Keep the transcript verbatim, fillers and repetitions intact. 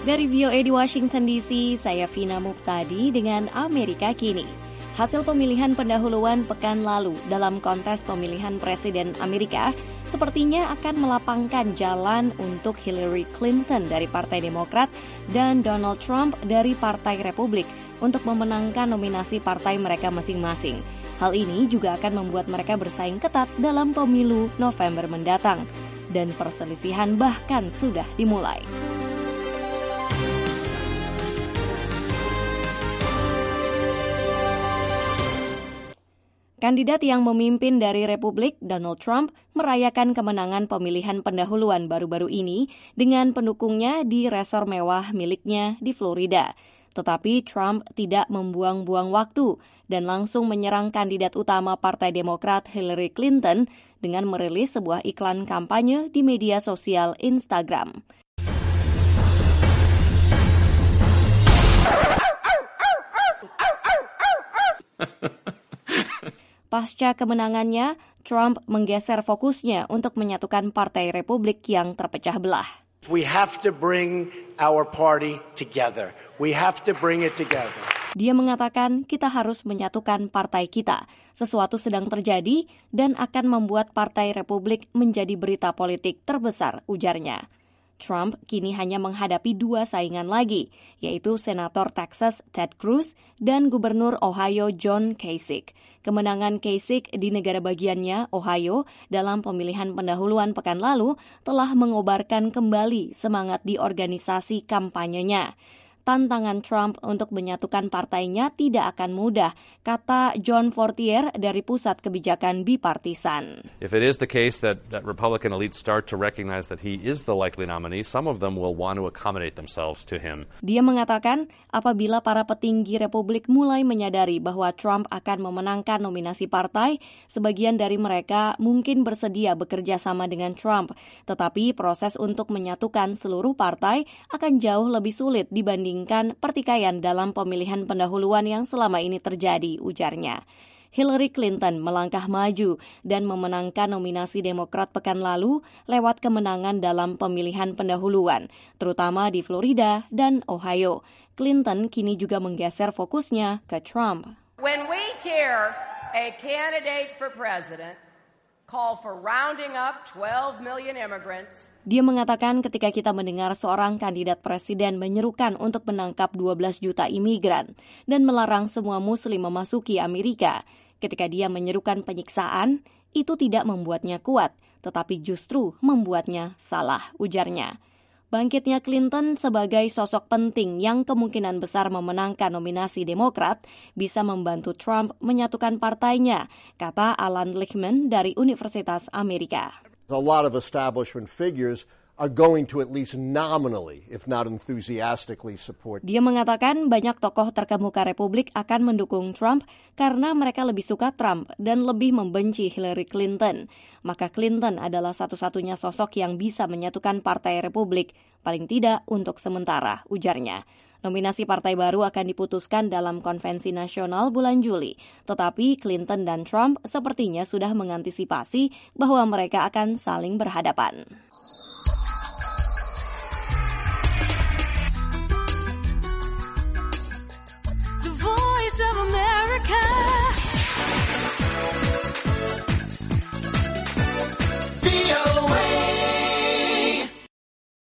Dari V O A di Washington D C, saya Vina Muqtadi dengan Amerika Kini. Hasil pemilihan pendahuluan pekan lalu dalam kontes pemilihan Presiden Amerika sepertinya akan melapangkan jalan untuk Hillary Clinton dari Partai Demokrat dan Donald Trump dari Partai Republik untuk memenangkan nominasi partai mereka masing-masing. Hal ini juga akan membuat mereka bersaing ketat dalam pemilu November mendatang. Dan perselisihan bahkan sudah dimulai. Kandidat yang memimpin dari Republik, Donald Trump, merayakan kemenangan pemilihan pendahuluan baru-baru ini dengan pendukungnya di resor mewah miliknya di Florida. Tetapi Trump tidak membuang-buang waktu dan langsung menyerang kandidat utama Partai Demokrat Hillary Clinton dengan merilis sebuah iklan kampanye di media sosial Instagram. Pasca kemenangannya, Trump menggeser fokusnya untuk menyatukan Partai Republik yang terpecah belah. We have to bring our party together. We have to bring it together. Dia mengatakan kita harus menyatukan partai kita. Sesuatu sedang terjadi dan akan membuat Partai Republik menjadi berita politik terbesar, ujarnya. Trump kini hanya menghadapi dua saingan lagi, yaitu Senator Texas Ted Cruz dan Gubernur Ohio John Kasich. Kemenangan Kasich di negara bagiannya, Ohio, dalam pemilihan pendahuluan pekan lalu telah mengobarkan kembali semangat di organisasi kampanyenya. Tantangan Trump untuk menyatukan partainya tidak akan mudah, kata John Fortier dari Pusat Kebijakan Bipartisan. If it is the case that, that Republican elites start to recognize that he is the likely nominee, some of them will want to accommodate themselves to him. Dia mengatakan, apabila para petinggi Republik mulai menyadari bahwa Trump akan memenangkan nominasi partai, sebagian dari mereka mungkin bersedia bekerja sama dengan Trump, tetapi proses untuk menyatukan seluruh partai akan jauh lebih sulit dibanding pertikaian dalam pemilihan pendahuluan yang selama ini terjadi, ujarnya. Hillary Clinton melangkah maju dan memenangkan nominasi Demokrat pekan lalu lewat kemenangan dalam pemilihan pendahuluan, terutama di Florida dan Ohio. Clinton kini juga menggeser fokusnya ke Trump. When we hear a candidate for president call for rounding up twelve million immigrants. Dia mengatakan ketika kita mendengar seorang kandidat presiden menyerukan untuk menangkap dua belas juta imigran dan melarang semua muslim memasuki Amerika, ketika dia menyerukan penyiksaan, itu tidak membuatnya kuat, tetapi justru membuatnya salah, ujarnya. Bangkitnya Clinton sebagai sosok penting yang kemungkinan besar memenangkan nominasi Demokrat bisa membantu Trump menyatukan partainya, kata Alan Lichtman dari Universitas Amerika. A lot of establishment figures are going to at least nominally, if not enthusiastically, support. Dia mengatakan banyak tokoh terkemuka Republik akan mendukung Trump karena mereka lebih suka Trump dan lebih membenci Hillary Clinton. Maka Clinton adalah satu-satunya sosok yang bisa menyatukan Partai Republik, paling tidak untuk sementara, ujarnya. Nominasi partai baru akan diputuskan dalam konvensi nasional bulan Juli, tetapi Clinton dan Trump sepertinya sudah mengantisipasi bahwa mereka akan saling berhadapan. The Voice of America. V O